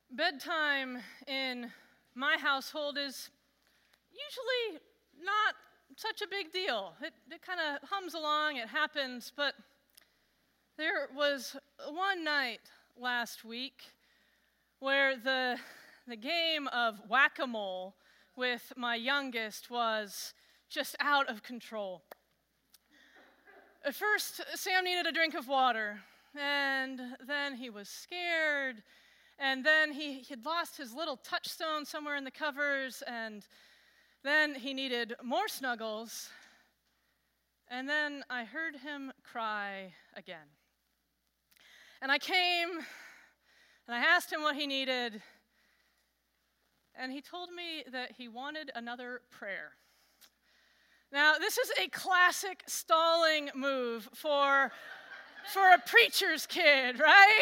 Bedtime in my household is usually not such a big deal. It kind of hums along, it happens, but there was one night last week where the game of whack-a-mole with my youngest was just out of control. At first, Sam needed a drink of water, and then he was scared, and then he had lost his little touchstone somewhere in the covers, and then he needed more snuggles, and then I heard him cry again. And I came, and I asked him what he needed, and he told me that he wanted another prayer. Now, this is a classic stalling move for a preacher's kid, right?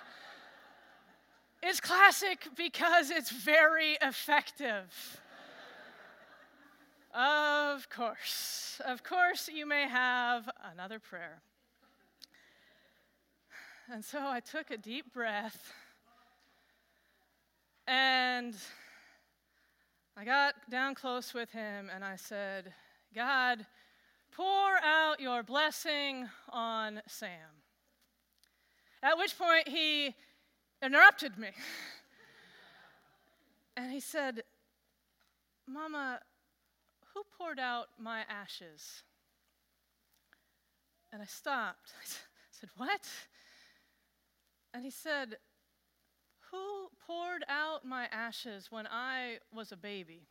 It's classic because it's very effective. Of course you may have another prayer. And so I took a deep breath, and I got down close with him, and I said, God, pour out your blessing on Sam. At which point he interrupted me. And he said, Mama, who poured out my ashes? And I stopped. I said, what? And he said, who poured out my ashes when I was a baby?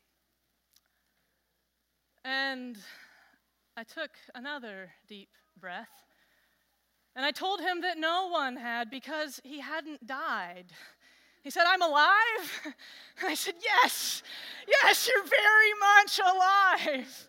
And I took another deep breath, and I told him that no one had because he hadn't died. He said, I'm alive? And I said, yes, you're very much alive.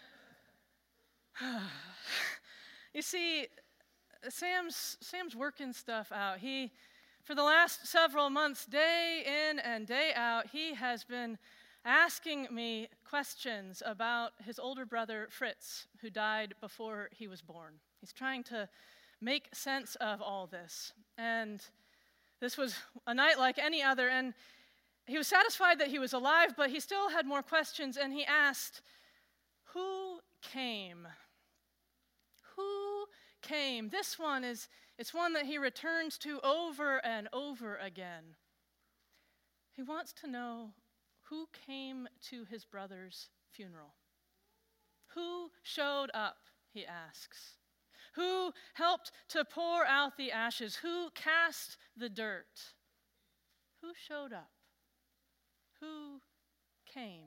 You see, Sam's working stuff out. For the last several months, day in and day out, he has been asking me questions about his older brother, Fritz, who died before he was born. He's trying to make sense of all this. And this was a night like any other, and he was satisfied that he was alive, but he still had more questions, and he asked, who came? Who came? This one it's one that he returns to over and over again. He wants to know who came to his brother's funeral. Who showed up, he asks. Who helped to pour out the ashes? Who cast the dirt? Who showed up? Who came?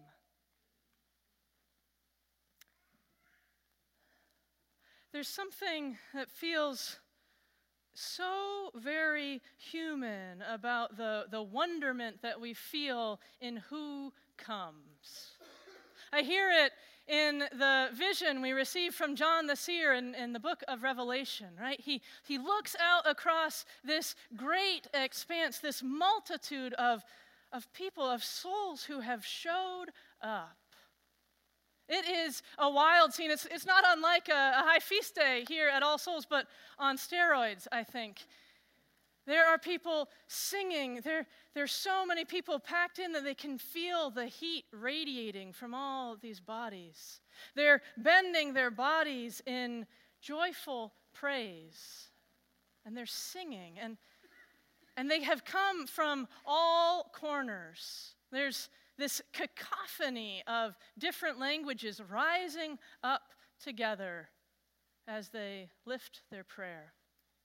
There's something that feels so very human about the wonderment that we feel in who comes. I hear it in the vision we receive from John the seer in the book of Revelation, right? He looks out across this great expanse, this multitude of people, of souls who have showed up. It is a wild scene. It's not unlike a high feast day here at All Souls, but on steroids, I think. There are people singing. There's so many people packed in that they can feel the heat radiating from all these bodies. They're bending their bodies in joyful praise. And they're singing. And they have come from all corners. There's this cacophony of different languages rising up together as they lift their prayer.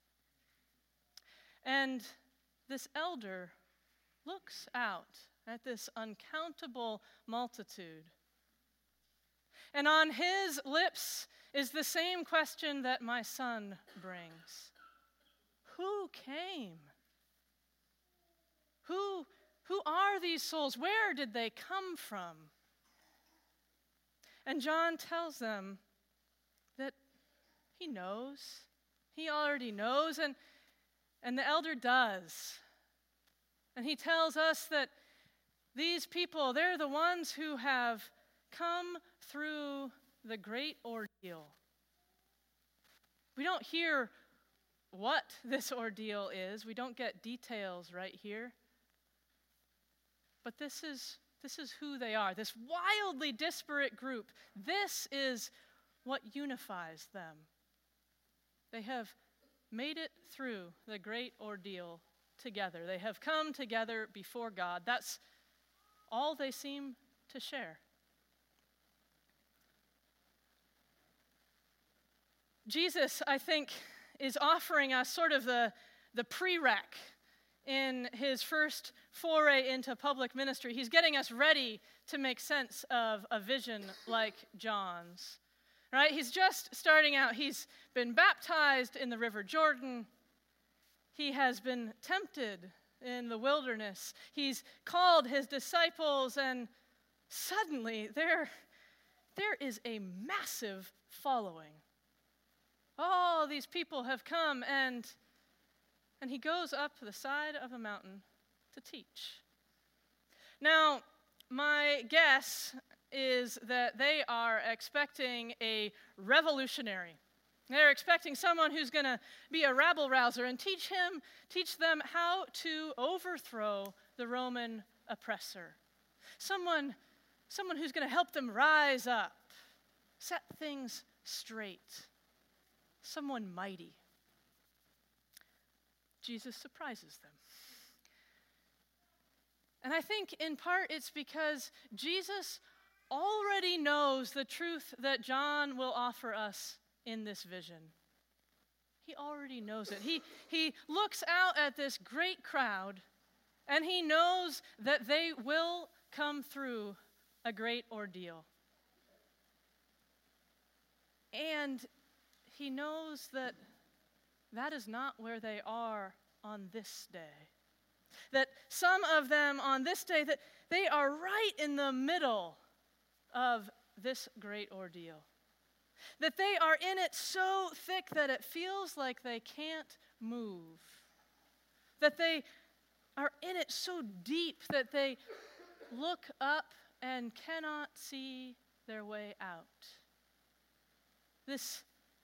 And this elder looks out at this uncountable multitude. And on his lips is the same question that my son brings. Who came? Who are these souls? Where did they come from? And John tells them that he knows. He already knows, and the elder does. And he tells us that these people, they're the ones who have come through the great ordeal. We don't hear what this ordeal is. We don't get details right here. But this is who they are, this wildly disparate group. This is what unifies them. They have made it through the great ordeal together. They have come together before God. That's all they seem to share. Jesus, I think, is offering us sort of the prereq in his first foray into public ministry. He's getting us ready to make sense of a vision like John's. Right? He's just starting out. He's been baptized in the River Jordan. He has been tempted in the wilderness. He's called his disciples, and suddenly there is a massive following. All these people have come, and he goes up the side of a mountain to teach. Now, my guess is that they are expecting a revolutionary. They're expecting someone who's going to be a rabble-rouser and teach them how to overthrow the Roman oppressor. Someone who's going to help them rise up, set things straight. Someone mighty. Jesus surprises them. And I think in part it's because Jesus already knows the truth that John will offer us in this vision. He already knows it. He looks out at this great crowd, and he knows that they will come through a great ordeal. And he knows that that is not where they are on this day. That some of them on this day, that they are right in the middle of this great ordeal. That they are in it so thick that it feels like they can't move. That they are in it so deep that they look up and cannot see their way out. This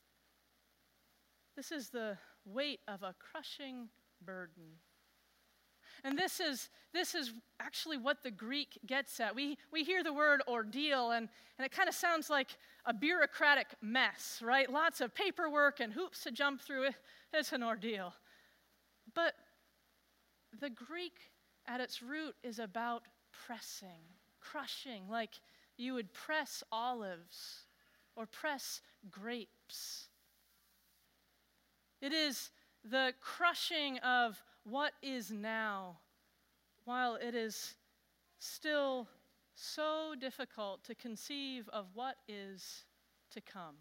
is the weight of a crushing burden. And this is actually what the Greek gets at. We hear the word ordeal, and it kind of sounds like a bureaucratic mess, right? Lots of paperwork and hoops to jump through. It's an ordeal. But the Greek at its root is about pressing, crushing, like you would press olives or press grapes. It is the crushing of what is now, while it is still so difficult to conceive of what is to come.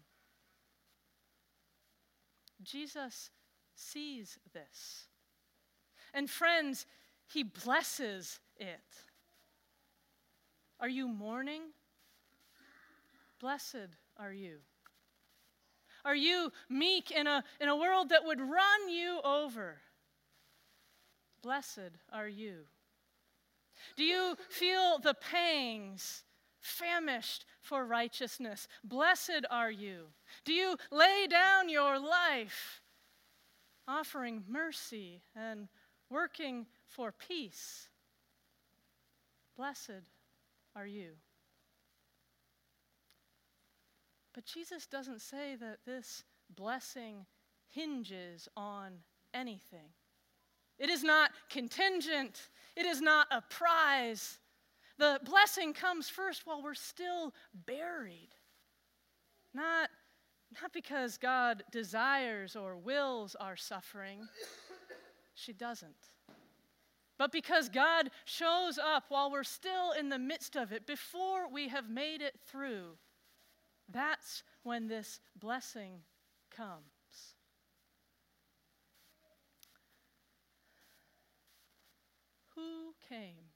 Jesus sees this. And friends, he blesses it. Are you mourning? Blessed are you. Are you meek in a world that would run you over? Blessed are you. Do you feel the pangs, famished for righteousness? Blessed are you. Do you lay down your life, offering mercy and working for peace? Blessed are you. But Jesus doesn't say that this blessing hinges on anything. It is not contingent. It is not a prize. The blessing comes first while we're still buried. Not because God desires or wills our suffering. She doesn't. But because God shows up while we're still in the midst of it, before we have made it through. That's when this blessing comes. Who came?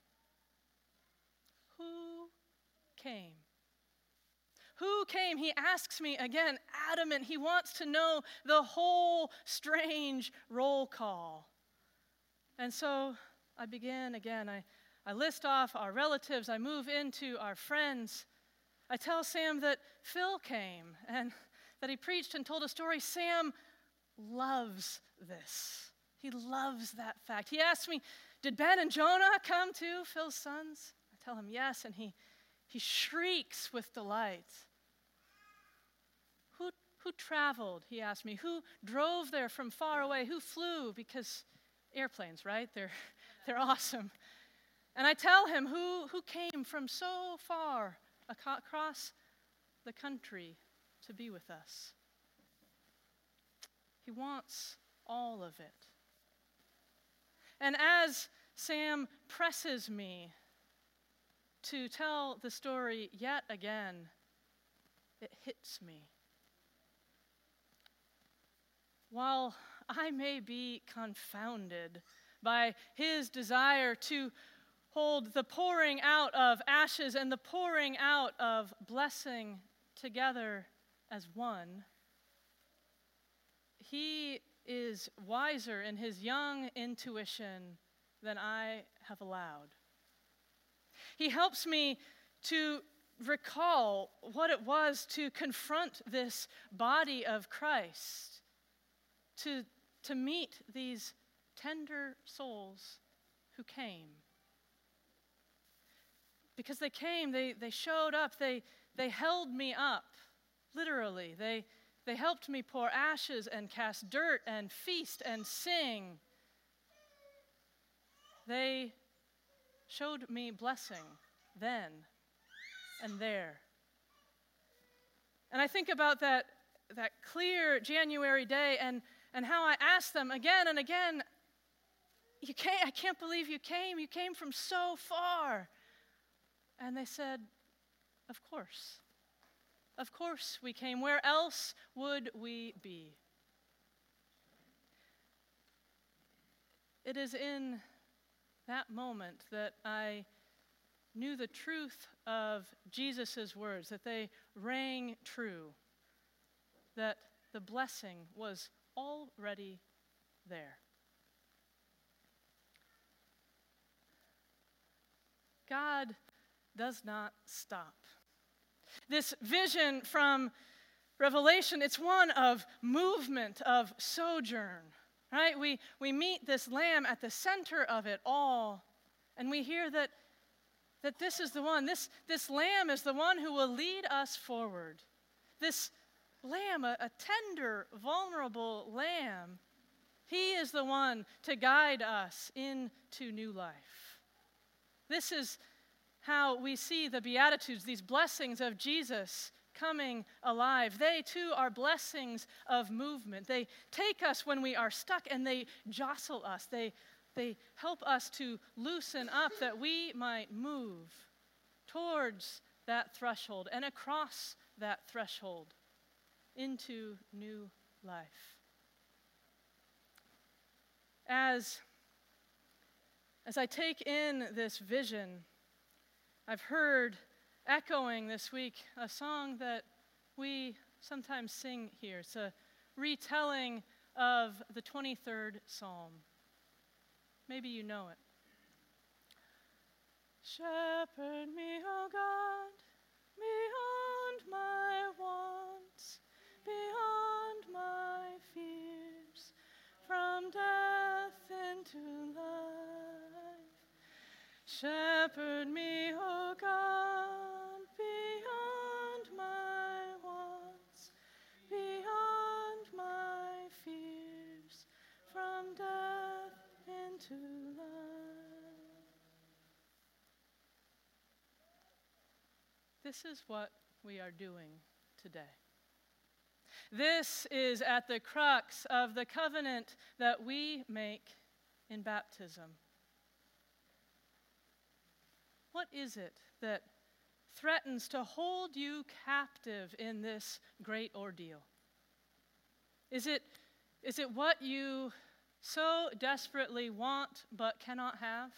Who came? Who came? He asks me again, adamant. He wants to know the whole strange roll call. And so I begin again. I list off our relatives. I move into our friends. I tell Sam that Phil came and that he preached and told a story. Sam loves this. He loves that fact. He asked me, Did Ben and Jonah come too, Phil's sons? I tell him, yes, and he shrieks with delight. Who traveled, he asked me. Who drove there from far away? Who flew? Because airplanes, right? They're awesome. And I tell him who came from so far across the country to be with us. He wants all of it. And as Sam presses me to tell the story yet again, it hits me. While I may be confounded by his desire to hold the pouring out of ashes and the pouring out of blessing together as one, he is wiser in his young intuition than I have allowed. He helps me to recall what it was to confront this body of Christ, to meet these tender souls who came. Because they came, they showed up, they held me up, literally. They helped me pour ashes and cast dirt and feast and sing. They showed me blessing then and there. And I think about that clear January day and how I asked them again and again, I can't believe you came. You came from so far. And they said, of course. Of course we came. Where else would we be? It is in that moment that I knew the truth of Jesus' words, that they rang true, that the blessing was already there. God does not stop. This vision from Revelation, it's one of movement, of sojourn, right? We meet this Lamb at the center of it all, and we hear that this is the one, this Lamb is the one who will lead us forward. This Lamb, a tender, vulnerable Lamb, he is the one to guide us into new life. This is how we see the Beatitudes, these blessings of Jesus coming alive. They too are blessings of movement. They take us when we are stuck and they jostle us. They help us to loosen up that we might move towards that threshold and across that threshold into new life. As I take in this vision, I've heard echoing this week a song that we sometimes sing here. It's a retelling of the 23rd Psalm. Maybe you know it. Shepherd me, O God, beyond my wants, beyond my fears, from death into life. Shepherd me, O God, beyond my wants, beyond my fears, from death into life. This is what we are doing today. This is at the crux of the covenant that we make in baptism. What is it that threatens to hold you captive in this great ordeal? Is it what you so desperately want but cannot have?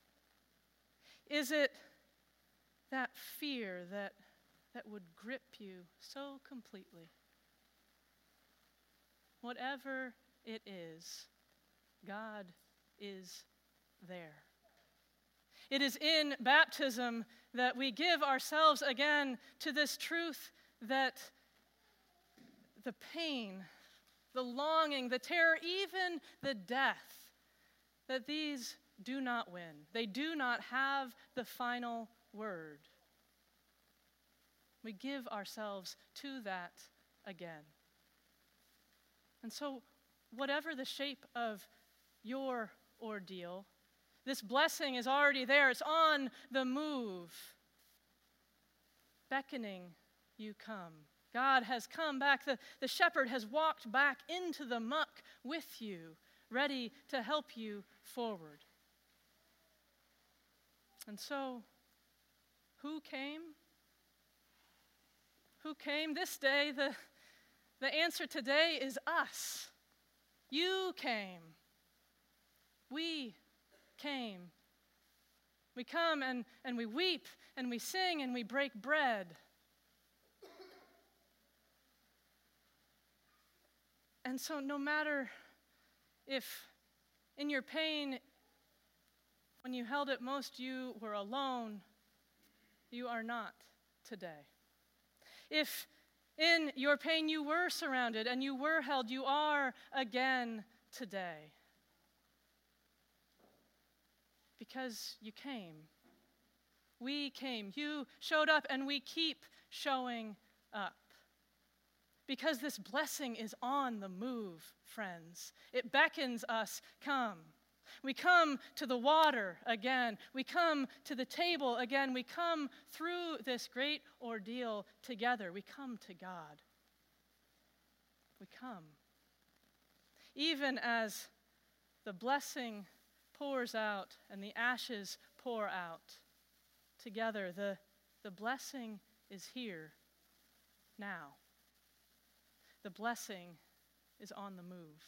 Is it that fear that would grip you so completely? Whatever it is, God is there. It is in baptism that we give ourselves again to this truth that the pain, the longing, the terror, even the death that these do not win. They do not have the final word. We give ourselves to that again. And so, whatever the shape of your ordeal, this blessing is already there. It's on the move, beckoning you come. God has come back. The shepherd has walked back into the muck with you, ready to help you forward. And so, who came? Who came this day? The answer today is us. You came. We came. We come and we weep and we sing and we break bread. And so no matter if in your pain, when you held it most, you were alone, you are not today. If in your pain you were surrounded and you were held, you are again today. Because you came. We came. You showed up, and we keep showing up. Because this blessing is on the move, friends. It beckons us, come. We come to the water again. We come to the table again. We come through this great ordeal together. We come to God. We come. Even as the blessing pours out and the ashes pour out together, the blessing is here now. The blessing is on the move.